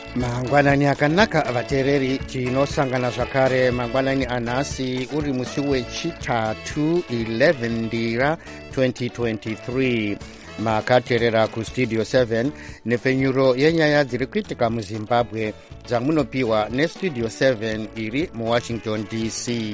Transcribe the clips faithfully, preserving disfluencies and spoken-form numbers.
mangwanani akanaka vateereri tinosangana zvakare mangwanani anhasi uri musi wechitatu eleven ndira twenty twenty-three makateerera kustudio seven nepfenyuro yenyaya dziri kuitika muzimbabwe dzamunopiwa nestudio seven iri muwashington D C.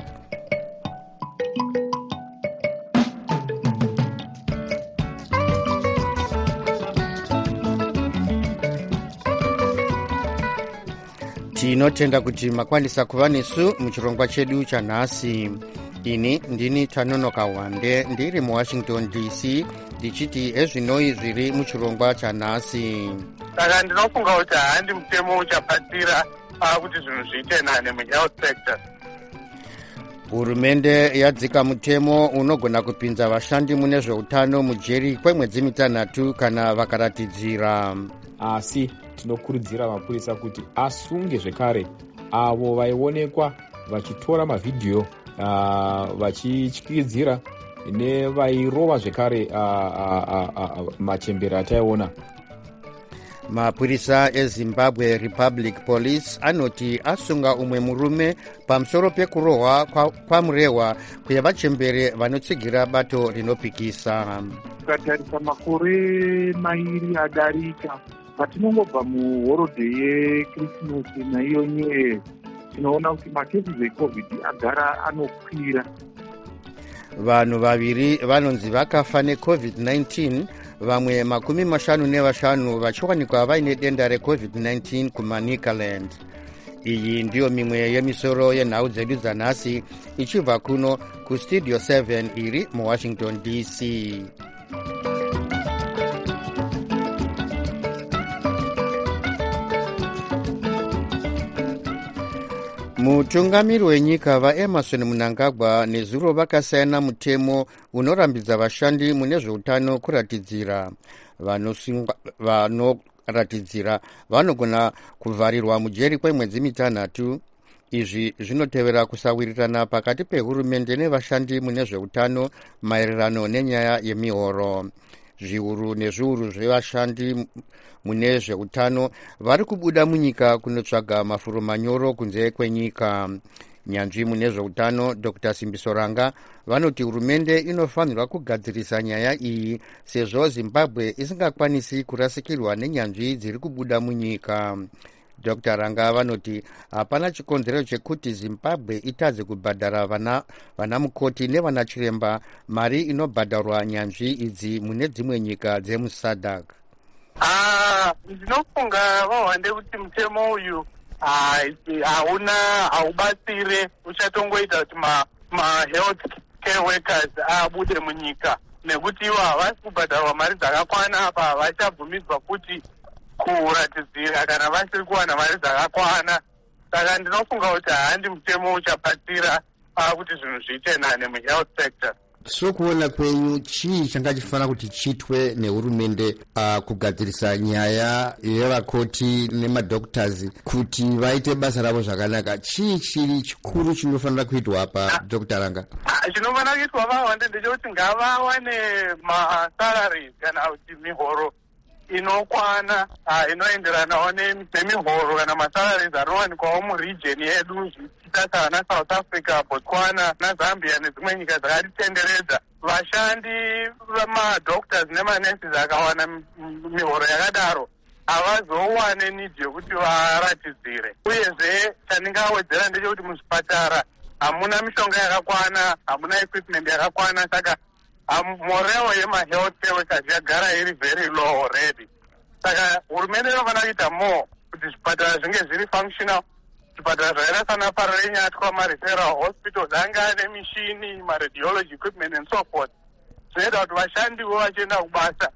tinotenda kuti makwanisa kuva nesu muchirongwa chedu chanhasi. ini ndini Tanonoka Wande ndiri muwashington D C ndichiti ezvinoi zviri muchirongwa chanhasi. Saka ndinofunga kuti handi mutemo uchabatsira kuti zvinhu zviite nane muhealth sector. Hurumende yadzika mutemo unogona kupinza vashandi mune zveutano mujeri kwemwedzi mitanhatu kana vakaratidzira. Asi tinokurudzira mapurisa kuti asunge zvekare avo vaionekwa vachitora mavhidhiyo uh, vachityidzira nevairova zvekare uh, uh, uh, uh, machembere ataiona. Mapurisa eZimbabwe Republic Police anoti asunga umwe murume pamusoro pekurohwa kwamurehwa kwevachembere vanotsigira bato rinopikisa. Tikatarisa makore mairi adarika patinongobva muhorodhe yekrisimasi naiyo new year tinoona kuti makesi ecovid agara anokwira. Vanhu vaviri vanonzi vakafa necovid nineteen, vamwe makumi mashanu nevashanu vachiwanikwa vaine denda recovid nineteen kuManicaland. Iyi ndiyo mimwe yemisoro yenhau dzedu dzanhasi ichibva kuno kustudio seven iri muwashington D C. Mutungamiri wenyika vaEmerson Mnangagwa nezuro vakasayana mutemo unorambidza vashandi mune zveutano kuratidzira. Vanoratidzira vanogona kuvharirwa mujeri kwemwedzi mitanhatu. Izvi zvinotevera kusawirirana pakati pehurumende nevashandi mune zveutano maererano nenyaya yemihoro. Zviuru nezviuru zvevashandi mune zveutano vari kubuda munyika kunotsvaga mafuro manyoro kunze kwenyika. Nyanzvi mune zveutano Doctor Simbiso Ranga vanoti hurumende inofanirwa kugadzirisa nyaya iyi sezvo Zimbabwe isingakwanisi kurasikirwa nenyanzvi dziri kubuda munyika. Doctor Ranga vanoti hapana chikonzero chekuti Zimbabwe itadze kubhadhara vana vana mukoti nevana chiremba mari inobhadharwa nyanzvi idzi mune dzimwe nyika dzemuSADC. Ah, ndinofunga vahwande kuti mutemo uyu hauna haubatsire uchatongoita kuti ma, ma health care workers abude munyika nekuti ivo havasi kubhadharwa mari dzakakwana apa havachabvumidzwa kuti kuratidzira kana vasiri kuwana mari dzakakwana. Saka ndinofunga kuti handi mutemo uchabatsira kuti zvinhu zviite nane muhealth sector. Sokuona kwenyu chii changa chifanira kuti chitwe nehurumende uh, kugadzirisa nyaya yevakoti nemadoctors kuti vaite basa ravo zvakanaka? Chii chiri chikuru chinofanira kuitwa apa Doctor Ranga? Chinofanira kuitwa vahwande ndechekuti ngavawane masalaries kana kuti mihoro inokwana uh, inoenderanawo nemihoro kana masalaries anowanikwawo muregion yedu zvichita sana South Africa, Botswana naZambia nedzimwe nyika dzakatitenderedza. Vashandi vamadoctors nemanurses akawana mihoro yakadaro havazowane need yokuti varatidzire. Uyezve chandingawedzera ndechekuti muzvipatara hamuna mishonga yakakwana, hamuna equipment yakakwana, saka moreo yemahealth care workers yagara iri very low already. Saka hurumende inofanira kuita more kuti zvipatara zvinge zviri functional. Zvipatara zvakaita sana Parrenyatwa, mareferral hospitals anga ane mishini, maradiology equipment and so forth. Zvinoita kuti vashandiwo vachienda kubasa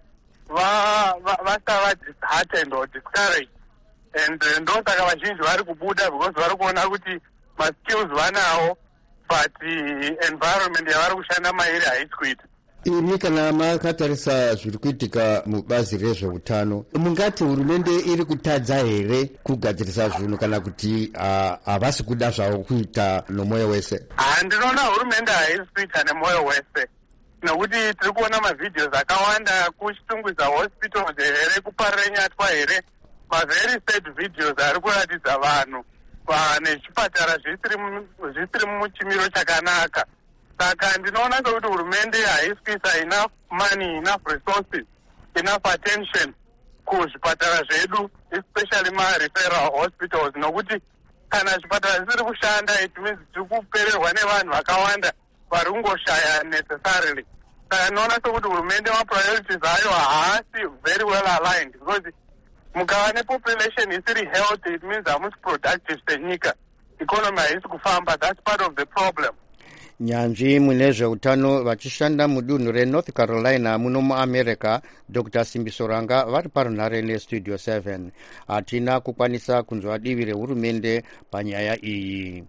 vasava disheartened or discouraged. And ndosaka vazhinji vari kubuda because vari kuona kuti maskills vanawo but environment yavari kushanda mairi haisi kuita. Imi kana makatarisa zviri kuitika mubazi rezveutano, mungati hurumende iri kutadza here kugadzirisa zvinhu kana kuti havasi kuda zvavo kuita nomwoyo wese? Ndinoona hurumende haisi kuita nemwoyo wese, nekuti tiri kuona mavhidhios akawanda kuchitungwiza hospitals here, kuParrenyatwa here, maveri sad videos ari kuratidza vanhu nechipatara zvisiri muchimiro chakanaka. Saka ndinoona sekuti hurumende haisisa enough money, enough resources, enough attention kuzvipatara zvedu, especially ma-referral hospitals, nokuti kana zvipatara zvisiri kushanda it means tiri kupererwa nevanhu vakawanda vari kungoshaya necessarily. Saka ndinoona sekuti hurumende ma-priorities ayo haasi very well aligned, because mukava nepopulation isiri healthy it means hamusi productive senyika, economy haisi kufamba. That's part of the problem. Nyanzvi mune zveutano vachishanda mudunhu reNorth Carolina muno muAmerica, Doctor Simbisoranga vari parunhare neStudio seven. Hatina kukwanisa kunzwa divi rehurumende panyaya iyi.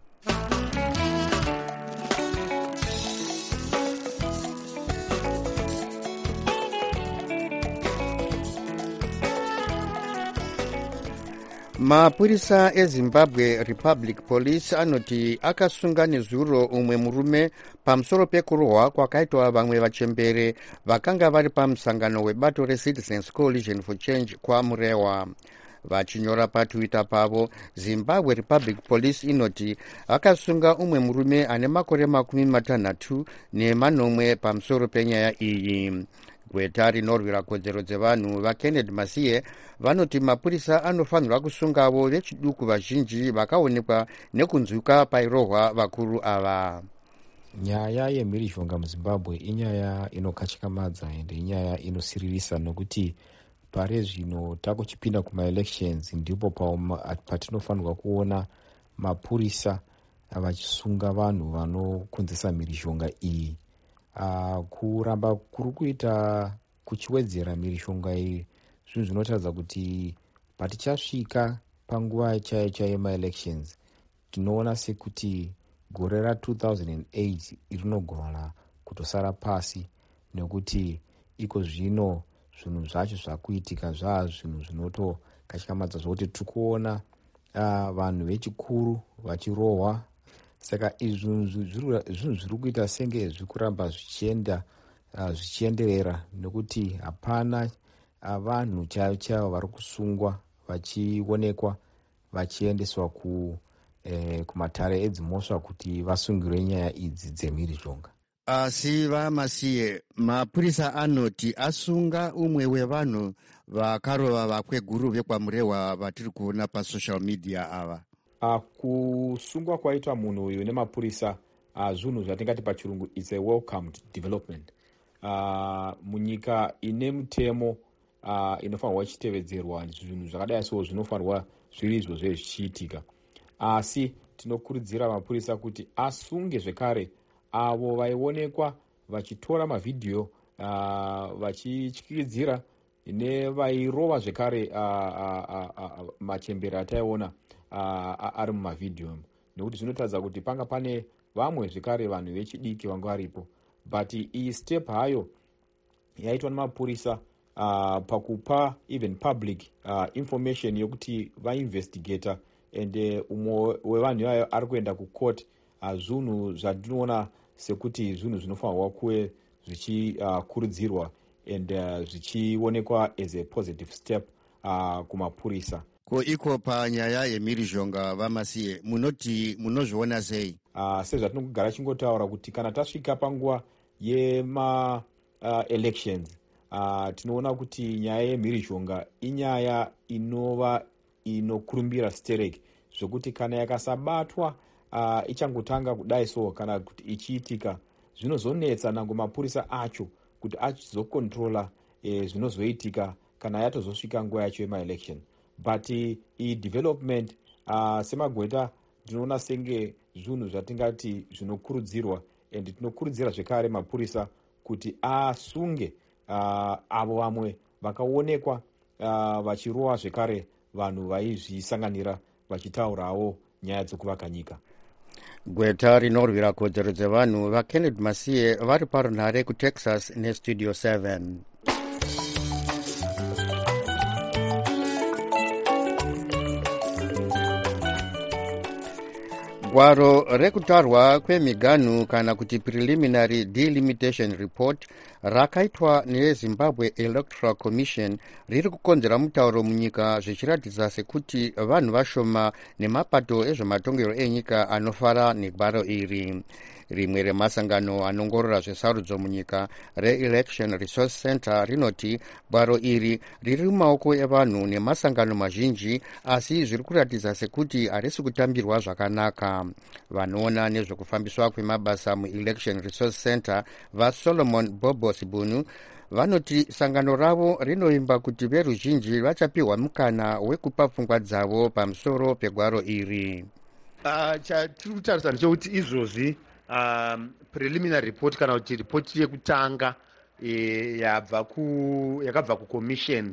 Mapurisa eZimbabwe Republic Police anoti akasunga nezuro umwe murume pamusoro pekurohwa kwakaitwa vamwe vachembere vakanga vari pamusangano webato reCitizens Coalition for Change kwaMurewa. Vachinyora paTwitter pavo, Zimbabwe Republic Police inoti akasunga umwe murume ane makore makumi matanhatu nemanomwe pamusoro penyaya iyi. Gweta rinorwira kodzero dzevanhu vaKennedy Masiye vanoti mapurisa anofanirwa kusungavo vechiduku vazhinji vakaonekwa nekunzwika pairohwa vakuru ava. Nyaya yemhirizhonga muZimbabwe inyaya inokachikamadza ende inyaya inosiririsa, nokuti pare zvino takuchipinda kumaelections ndipo patinofanirwa kuona mapurisa vachisunga vanhu vanokonzesa mhirizhonga iyi. Uh, kuramba kuri kuita kuchiwedzera mhirizhonga iyi zvinhu zvinotaridza kuti patichasvika panguva chaiyo chaiyo yemaelections tinoona sekuti gore ra two thousand eight rinogona kutosara pasi, nekuti iko zvino zvinhu zvacho zvakuitika zvaa zvinhu zvinotokachikamadza zvokuti tikuona uh, vanhu vechikuru vachirohwa. Saka izvi zvinhu zviri kuita senge zvikuramba zvichienda uh, zvichienderera, nekuti hapana uh, vanhu chaivo chaivo vari kusungwa vachionekwa vachiendeswa ku, eh, kumatare edzimhosva kuti vasungirwe nyaya idzi dzemhirizhonga. Asi vaMasiye, mapurisa anoti asunga umwe wevanhu vakarova vakweguru vekwaMurewa vatiri kuona pasocial media ava. Uh, kusungwa kwaitwa munhu uyu nemapurisa uh, zvinhu zvatingati pachirungu it's a welcomed development. Uh, munyika ine mutemo uh, inofanirwa ichitevedzerwa zvinhu zvakadai so zvinofanirwa zviri izvo zvezvichiitika. Asi uh, tinokurudzira mapurisa kuti asunge zvekare avo vaionekwa vachitora mavidhiyo uh, vachityiridzira nevairova zvekare uh, uh, uh, uh, machembere ataiona Uh, ari mumavidhiyo, nekuti zvinotaridza kuti panga pane vamwe zvekare vanhu vechidiki vanga varipo. But iyi step hayo yaitwa nemapurisa uh, pakupa even public uh, information yokuti vainvestigata, and uh, umwe wevanhu ivayo ari kuenda kucourt. uh, zvinhu zvandinoona sekuti zvinhu zvinofanirwa kuve zvichikurudzirwa uh, and uh, zvichionekwa as a positive step uh, kumapurisa. Ko iko panyaya yemhirizhonga vaMasiye munoti munozviona sei? Uh, sezvatinogara chingotaura kuti kana tasvika panguva yema uh, elections uh, tinoona kuti nyaya yemhirizhonga inyaya inova inokurumbira stereki, zvokuti kana yakasabatwa uh, ichangotanga kudai so kana kuti ichiitika zvinozonetsa nango mapurisa acho kuti achizokontrola eh, zvinozoitika kana yatozosvika nguva yacho yemaelection. But i development uh, semagweta tinoona senge zvinhu zvatingati zvinokurudzirwa, and tinokurudzira zvekare mapurisa kuti asunge uh, avo vamwe vakaonekwa uh, vachirohwa zvekare vanhu vaizvisanganira vachitaurawo nyaya dzokuvaka nyika. Gweta rinorwira kodzero dzevanhu vaKennedy Masiye vari parunhare kuTexas neStudio seven. Gwaro rekutarwa kwemiganhu kana kuti preliminary delimitation report rakaitwa nezimbabwe electoral commission riri kukonzera mutauro munyika zvichiratidza sekuti vanhu vashoma nemapato ezvematongero enyika anofara negwaro iri. Rimwe remasangano anongorora zvesarudzo munyika reelection resource center rinoti gwaro iri riri mumaoko evanhu nemasangano mazhinji, asi zviri kuratidza sekuti harisi kutambirwa zvakanaka. Vanoona nezvekufambiswa kwemabasa muelection resource center vasolomon bobosibunu vanoti sangano ravo rinoimba kuti veruzhinji vachapiwa mukana wekupa pfungwa dzavo pamusoro pegwaro iri. Uh, chatiri kutarisa ndechekuti izvozvi Um, preliminary report kana kuti ripoti yekutanga e, yabva ku yakabva kucommission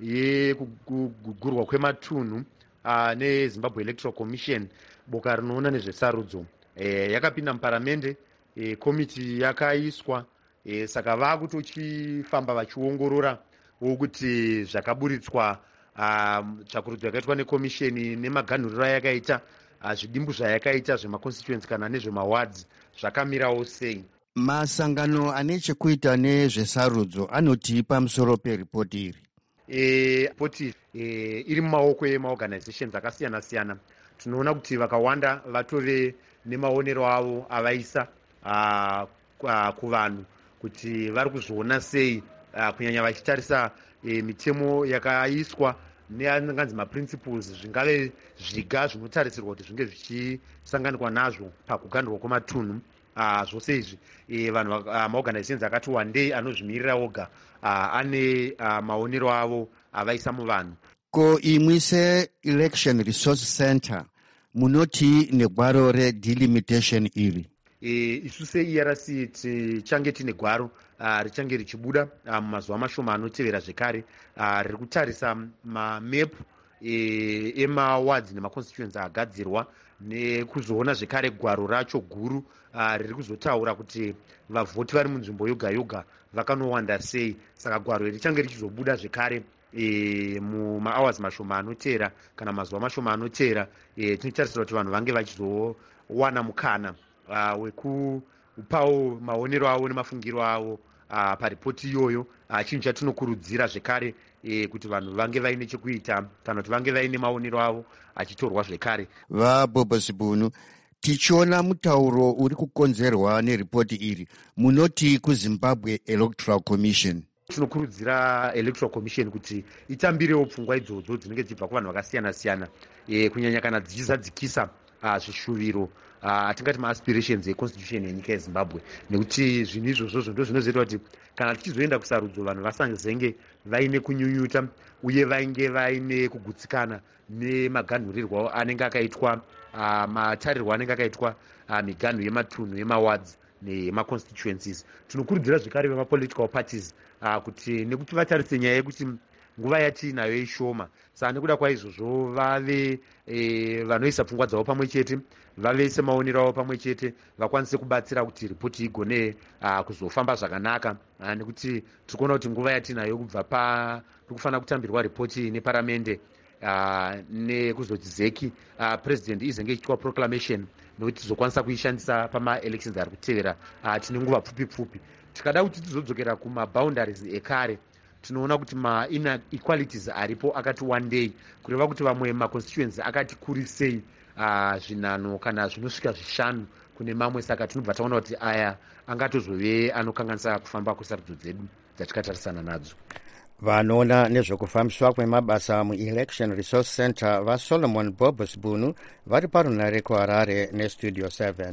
yekugurwa kwematunhu uh, nezimbabwe electoral commission, boka rinoona nezvesarudzo e, yakapinda muparamende. E, komiti yakaiswa e, saka vakutochifamba vachiongorora kuti zvakaburitswa um, tsvakurudzo yakaitwa nekomisheni nemaganhuriro ayakaita zvidimbu zvayakaita zvemaconstituency kana nezvemawards zvakamirawo sei. Masangano ane chekuita nezvesarudzo anoti pamusoro peripoti iri. E, ripoti e, iri mumaoko emaorganizations akasiyana siyana. Tinoona kuti vakawanda vatore nemaonero avo avaisa kuvanhu kuti vari kuzviona sei, a, kunyanya vachitarisa e, mitemo yakaiswa neanganzi maprinciples zvingave zviga zvinotarisirwa kuti zvinge zvichisanganikwa nazvo pakugandurwa kwematunhu. Uh, zvose izvi e, vanhu uh, maorganizations akati wandei anozvimirira oga uh, ane uh, maonero avo avaisa muvanhu. Ko imwi se-election resource center munoti negwaro redelimitation iri? E, isu se-E R C tichange tine gwaro uh, richange richibuda uh, mumazuva mashoma anotevera zvekare uh, riri kutarisa mamepu e, emawards nemaconstituency agadzirwa nekuzoona zvekare gwaro racho guru uh, riri kuzotaura kuti vavhoti vari munzvimbo yoga yoga vakanowanda sei. Saka gwaro iri richange richizobuda zvekare e, mumahours mashoma anotevera kana mazuva mashoma anotevera. E, tinotarisira kuti vanhu vange vachizowana mukana uh, wekupawo maonero avo nemafungiro avo uh, paripoti iyoyo. Uh, chinhu chatinokurudzira zvekare e, kuti vanhu vange vaine chekuita kana kuti vange vaine maonero avo achitorwa zvekare. Vabobosibunu, tichiona mutauro uri kukonzerwa neripoti iri, munoti kuZimbabwe Electoral Commission. Tinokurudzira Electoral Commission kuti itambirewo pfungwa idzodzo dzinenge dzichibva kuvanhu vakasiyana siyana, e, kunyanya kana dzichizadzikisa uh, zvishuviro atingati uh, maaspirations econstitution yenyika yeZimbabwe, nekuti zvinhu izvozvo ndo zvinozoita kuti kana tichizoenda kusarudzo vanhu vasazenge vaine kunyunyuta uye vainge vaine kugutsikana nemaganhurirwo anenge akaitwa uh, matarirwo anenge akaitwa uh, miganhu yematunhu yemawards nemaconstituencies. Tinokurudzira zvekare vemapolitical parties uh, kuti nekuti vatarise nyaya yekuti nguva yatiinayo ishoma, saka nekuda kwaizvozvo vave e, vanoisa pfungwa dzavo pamwe chete, vave semaonero avo pamwe chete, vakwanise kubatsira kuti ripoti igone uh, kuzofamba zvakanaka uh, nekuti tiri kuona kuti nguva yatiinayo kubva pa kufanira kutambirwa ripoti neparamende uh, nekuzoti zeki uh, president izenge ichiitwa proclamation nokuti tizokwanisa kuishandisa pamaelections ari kutevera uh, tine nguva pfupi pfupi. Tikada kuti tizodzokera kumaboundaries ekare, tinoona kuti ma-inequalities aripo akati wandei, kureva kuti vamwe maconstituency akati kurisei uh, zvinano kana zvinosvika zvishanu kune mamwe. Saka tinobva taona kuti aya angatozove anokanganisa kufamba kwesarudzo dzedu dzatikatarisana nadzo. Vanoona nezvekufambiswa kwemabasa muelection resource center vaSolomon Bobosibunu vari parunare kuHarare nestudio seven.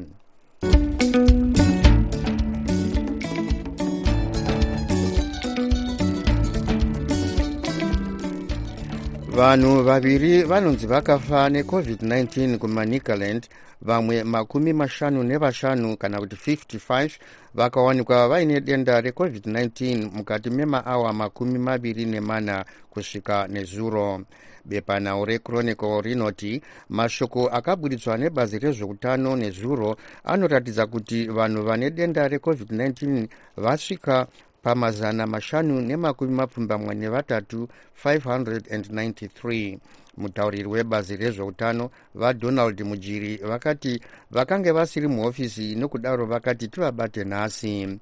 Vanhu vaviri vanonzi vakafa necovid nineteen kuManicaland, vamwe makumi mashanu nevashanu kana kuti fifty-five vakawanikwa vaine denda recovid nineteen mukati memaawa makumi maviri nemana kusvika nezuro. Bepanhau reChronicle rinoti mashoko akaburitswa nebazi rezveutano nezuro anoratidza kuti vanhu vane denda recovid nineteen vasvika pamazana mashanu nemakumi mapfumbamwe nevatatu five hundred ninety-three. Mutauriri webazi rezveutano vaDonald Mujiri vakati vakange vasiri muhofisi, nokudaro vakati tivabate nhasi.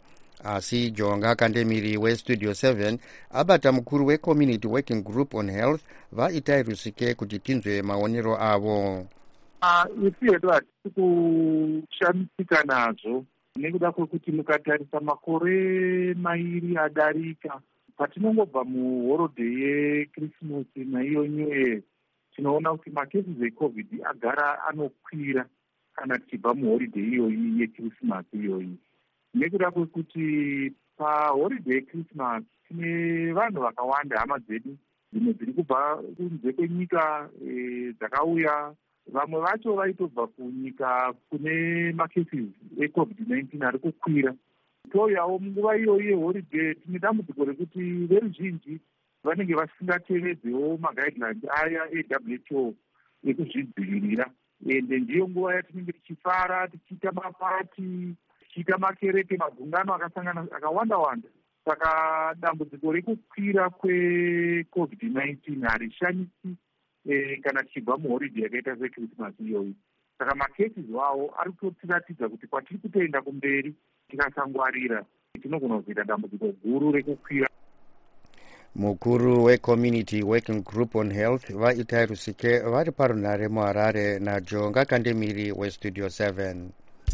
asi Jonga Kandemiri westudio seven abata mukuru wecommunity working group on health vaitai Rusike kuti tinzwe maonero avo. Isi hedu hatisi kushamisika nazvo nekuda kwekuti mukatarisa makore mairi adarika patinongobva muhorodheyi yekrisimasi naiyo new year tinoona kuti makeses ecovid agara anokwira kana tichibva muhoridheyi iyoyi yekrisimasi iyoyi. Nekuda kwekuti pahoridheyi yekrisimasi tine vanhu vakawanda hama dzedu dzimwe dziri kubva kunze kwenyika dzakauya. Vamwe vacho vaitobva kunyika kune makeses ecovid nineteen ari kukwira. Touyawo munguva iyoyi yehoridheyi tine dambudziko rekuti veruzhinji vanenge vasingatevedzewo maguidelines aya eW H O ekuzvidzivirira. Ende ndiyo nguva yatinenge tichifara tichiita mapati tichiita makereke magungano akasangana akawanda wanda. Saka dambudziko rekukwira kwecovid nineteen harishanyisi E, kana tichibva muhoridheyi yakaita sekrisimasi iyoyi. Saka makeses wawo ari kutotiratidza kuti kwatiri kutoenda kumberi tikasangwarira tinogona kuzoita dambudziko guru rekukwira. Mukuru wecommunity working group on health vaitai Rusike vari parunare muHarare naJonga Kandemiri westudio seven.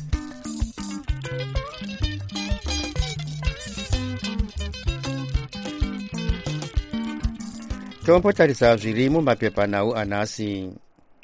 Tombotarisa zviri mumapepanhau anhasi.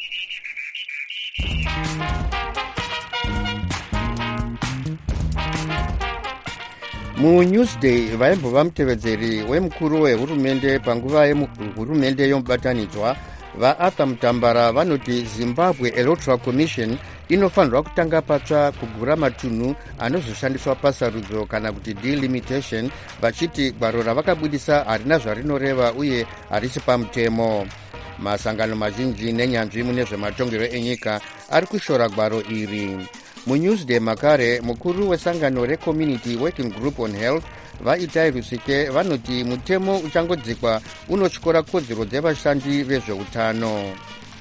MuNewsday vaimbova mutevedzeri wemukuru wehurumende panguva yehurumende yomubatanidzwa vaArthur Mutambara vanoti Zimbabwe Electoral Commission inofanirwa kutanga patsva kugura matunhu anozoshandiswa pasarudzo kana kuti delimitation, vachiti gwaro ravakabudisa harina zvarinoreva uye harisi pamutemo. Masangano mazhinji nenyanzvi mune zvematongero enyika ari kushora gwaro iri. MuNewsday makare mukuru wesangano recommunity working group on health vaitai Rusike vanoti mutemo uchangodzikwa unotyora kodzero dzevashandi vezveutano.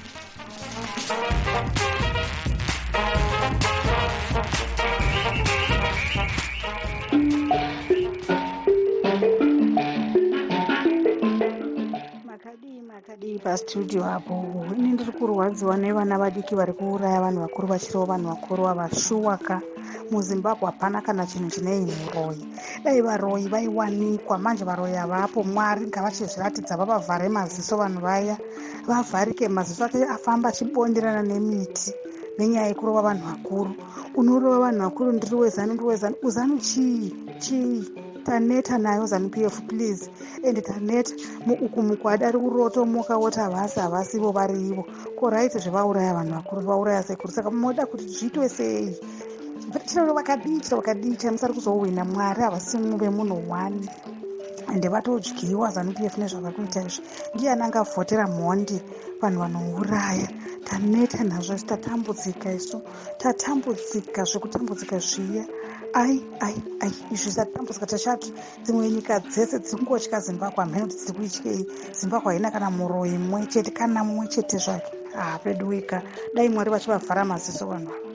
Makadi pastudio hapo ini ndiri kurwadziwa nevana vadiki vari kuuraya vanhu vakuru vachiriwo vanhu vakuru vavashuwaka. MuZimbabwe hapana kana chinhu chinei muroyi. Dai varoyi vaiwanikwa, manje varoyi havapo. Mwari ngavachizviratidza vavavhare maziso vanhu vaya, vavharike maziso ake afamba achibonderana nemiti nenyaya yekurova vanhu vakuru. Unorova vanhu vakuru ndiri wezanu ndiri wezanu uzanu chii chii taneta nayo zanu P F please. Ende taneta uku mukwadi ari kurotomoka woti havasi havasivo varivo koraiti zvevauraya vanhu vakuru vauraya sekuru. Saka moda kuti zviitwe sei? Chiro vakadii chiro vakadii chamusari kuzowina. Mwari havasi muve munhu wani ende vatodyiwa zanu P F nezvava kuita izvi. Ndiani angavhotera mhondi vanhu vanouraya? Taneta nazvo isi tatambudzika isu tatambudzika zvekutambudzika zviya. ai ai ai izvi zvatambudzika tachati dzimwe nyika dzese dzingotya Zimbabwe. Hamene kuti dziri kuityei? Zimbabwe haina kana muroyi mumwe chete kana mumwe chete zvake. Ah, pedu wika dai Mwari vachivavhara maziso vanhu ava.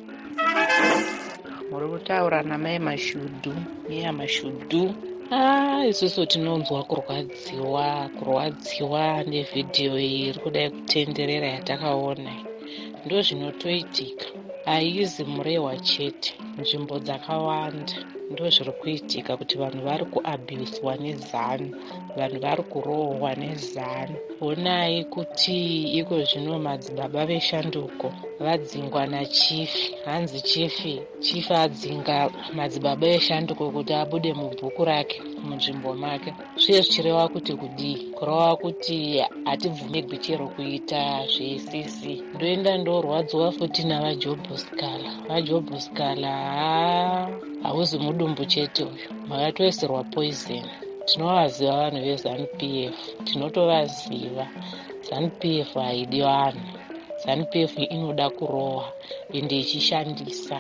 Muri kutaura namai Mashudu iya Mashudu. Ah, isusu tinonzwa kurwadziwa kurwadziwa nevhidhiyo iyi iri kudai kutenderera yatakaona. Ndo zvinotoitika, haizi murehwa chete, nzvimbo dzakawanda ndo zviri kuitika kuti vanhu vari kuabhuswa nezano, vanhu vari kurohwa nezano. Onai kuti iko zvino madzibaba veshanduko vadzingwa nachifi. Hanzi chifi chifi adzinga madzibaba eshanduko kuti abude mubhuku rake munzvimbo make. Zviye zvichireva kuti kudii? Kureva kuti hatibvumirwi chero kuita zveisisi. Ndoenda ndorwadziwa futi navaJobhuskala. VaJobhuskala hauzi mudumbu chete uyu, makatoisirwa poison. Tinovaziva vanhu veZanu P F, tinotovaziva. Zanu P F haidi vanhu, Zanu P F inoda kurohwa ende ichishandisa.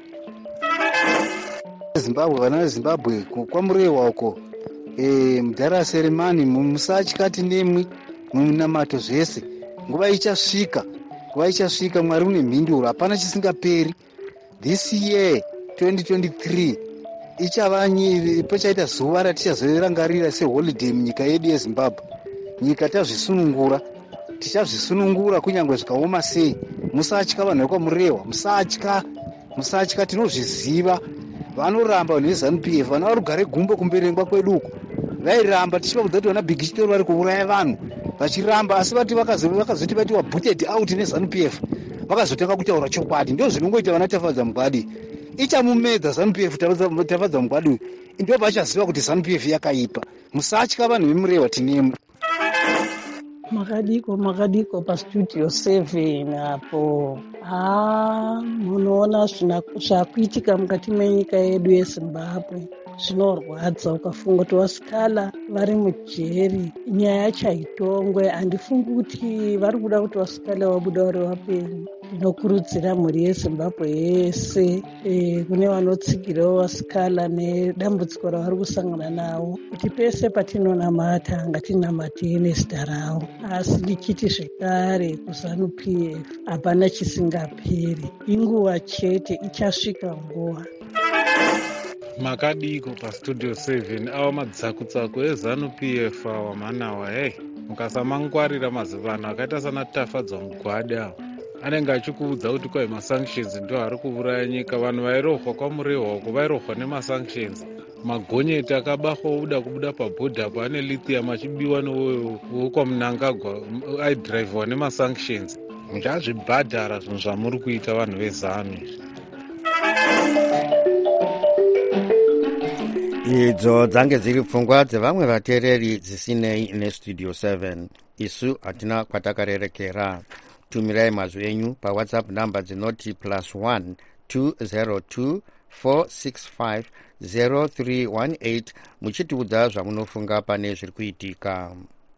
Zimbabwe, vana veZimbabwe kwamurehwa uko e, mudhara Serimani musatyati nemwi mumunamato zvese. Nguva ichasvika, nguva ichasvika. Mwari une mhinduro, hapana chisingaperi. This year twenty twenty-three ichava pachaita zuva ratichazorangarira seholiday munyika yedu yezimbabwe. Nyika tazvisunungura, tichazvisunungura kunyange zvikaoma sei. Musatya vanhu vekwamurehwa, musatya, musatya, tinozviziva. Vanoramba vanhu veZANU P F, vana vari kugare gumbo kumberengwa kweduko, vairamba tichiva kudza kuti vana Big Chitori vari kuuraya vanhu, vachiramba, asi vati vakazoti vatiwa booted out neZANU P F, vakazotanga kutaura chokwadi. Ndio zvinongoita vana Tafadza Mugwadi. Ichamumedza ZANU P F Tafadza Mugwadi, ndio vachaziva kuti ZANU P F yakaipa. Musatya vanhu vemurehwa, tinemo. Makadiko makadiko pastudio seven apo. Ah, munoona zvakuitika mukati menyika yedu yeZimbabwe. Zvinorwadza ukafunga kuti vasikala vari mujeri, nyaya chaitongwe. Handifungi kuti vari kuda kuti vasikala vabuda vari vapenyu. Ndinokurudzira mhuri yeZimbabwe yese, e, kune vanotsigirawo vasikala nedambudziko ravari kusangana nawo, kuti pese patinonamata ngatinamate nezita ravo. Asi ndichiti zvekare kuZANU P F hapana chisingaperi, inguva chete, ichasvika nguva. Makadiko pastudio seven awa madzakutsaku eZANU P F awa manawa. Hei, mukasamangwarira mazivano akaita sana Tafadza Mugwadi awa anenge achikuudza kuti kwai masanctions ndio ari kuuraya nyika. Vanhu vairohwa kwamurehwa uko vairohwa nemasanctions. Magonyeti akabahwa uda kubuda pabhodha apo ane lithium achibiwa newokwaMnangagwa aidhiraivhwa nemasanctions. Muchazvibhadhara zvinhu zvamuri kuita vanhu veZANU. Idzo dzange dziri pfungwa dzevamwe vateereri dzisinei nestudio seven. Isu hatina kwatakarerekera. Tumirai mazwi enyu paWhatsApp namba dzinoti plus one two zero two four six five zero three one eight muchitiudza zvamunofunga pane zviri kuitika.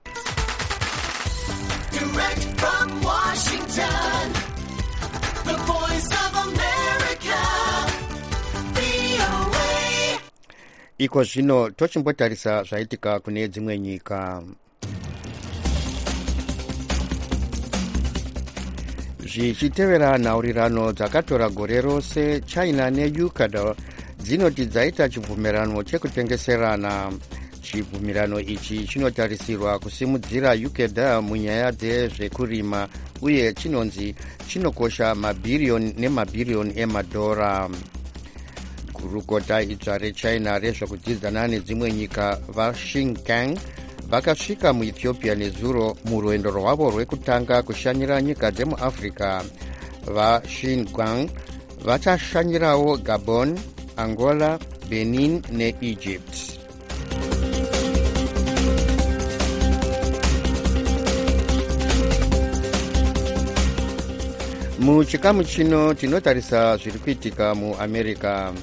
Direct from Washington, the voice of America, V O A. Iko zvino tochimbotarisa zvaitika kune dzimwe nyika. Zvichitevera nhaurirano dzakatora gore rose, China neEcuador dzinoti dzaita chibvumirano chekutengeserana. Chibvumirano ichi chinotarisirwa kusimudzira Ecuador munyaya dzezvekurima uye chinonzi chinokosha mabhiriyoni nemabhiriyoni emadhora. Gurukota idzva reChina rezvekudzidzana nedzimwe nyika vaShingang vakasvika muEthiopia nezuro murwendo rwavo rwekutanga kushanyira nyika dzemuAfrica. VaShingang vachashanyirawo Gabon, Angola, Benin neEgypt. Muchikamu chino tinotarisa zviri kuitika muAmerica.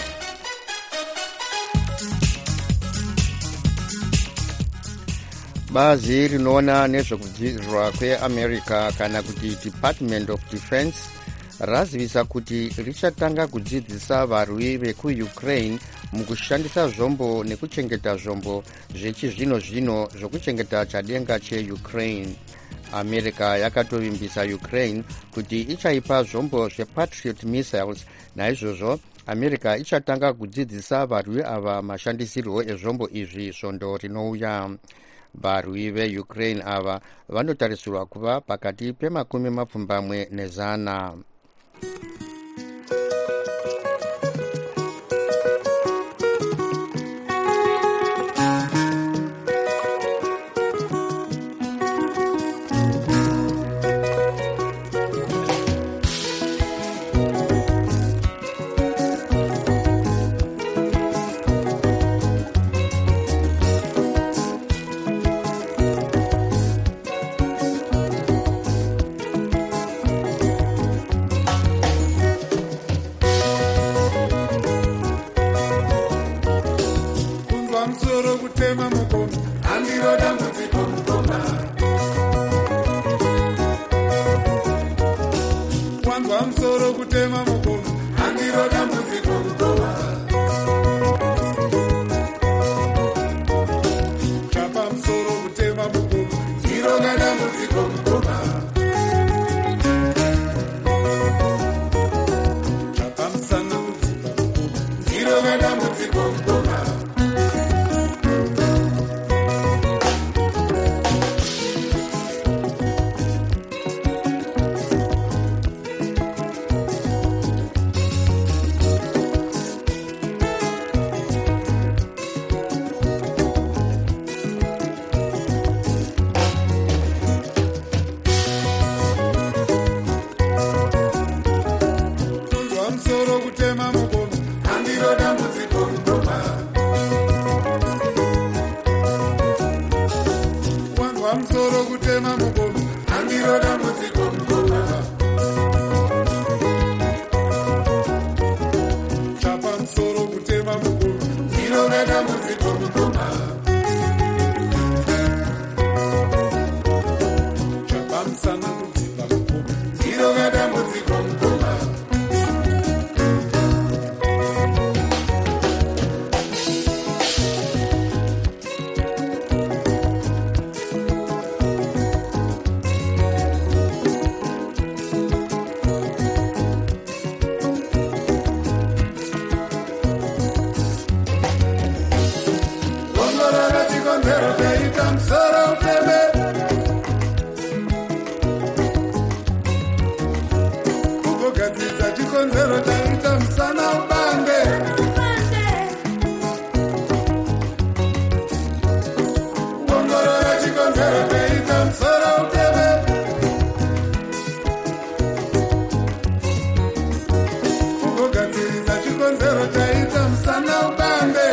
Bazi rinoona nezvekudzidzirwa kweAmerica kana kuti Department of Defense razivisa kuti richatanga kudzidzisa varwi vekuUkraine mukushandisa zvombo nekuchengeta zvombo zvechizvino zvino zvokuchengeta chadenga cheUkraine. America yakatovimbisa Ukraine kuti ichaipa zvombo zvePatriot missiles. Naizvozvo America ichatanga kudzidzisa varwi ava mashandisirwo ezvombo izvi svondo rinouya. Varwi veUkraine ava vanotarisirwa kuva pakati pemakumi mapfumbamwe nezana. Zero chikonzero chaita musana ubange. Ongorora chikonzero chaita musoro uteme. Kugadzirisa chikonzero chaita musana ubange.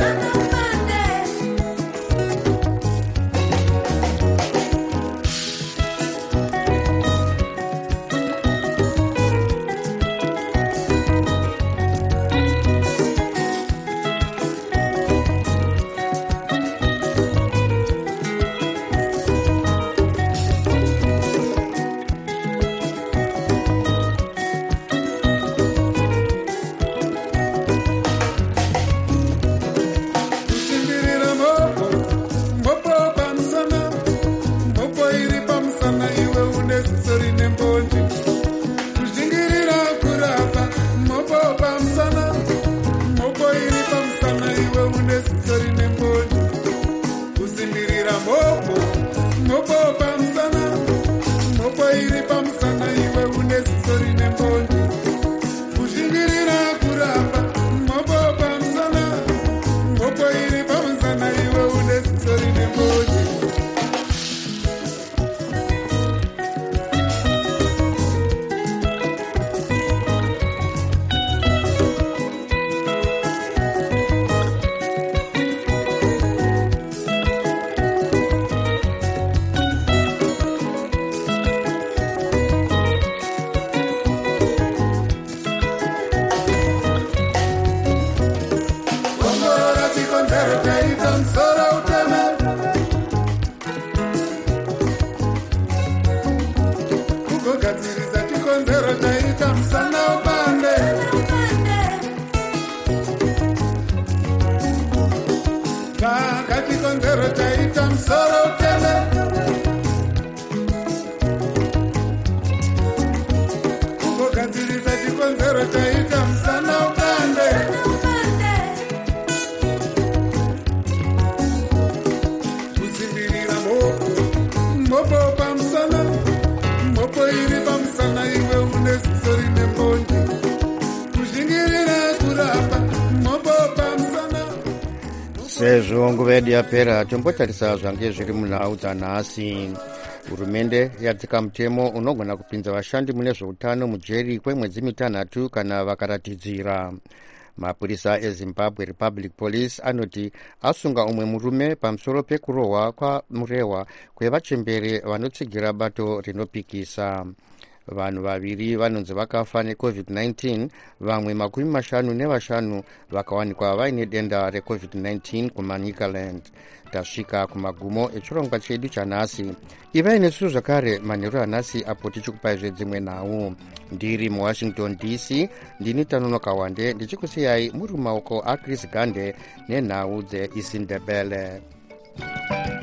sezvo nguva yedu yapera tombotarisa zvange zviri munhau dzanhasi. Hurumende yatsika mutemo unogona kupinza vashandi mune zveutano mujeri kwemwedzi mitanhatu kana vakaratidzira. Mapurisa eZimbabwe Republic Police anoti asunga umwe murume pamusoro pekurohwa kwamurehwa kwevachembere vanotsigira bato rinopikisa. Vanhu vaviri vanonzi vakafa necovid nineteen, vamwe makumi mashanu nevashanu vakawanikwa vaine denda recovid nineteen kuManicaland. Tasvika kumagumo echirongwa chedu chanhasi. Ivai nesu zvakare manheru anhasi apo tichikupai zvedzimwe nhau. Ndiri muWashington D C ndini Tanonoka Wande ndichikusiyai muri mumaoko aChris Gande nenhau dzeIsindebele.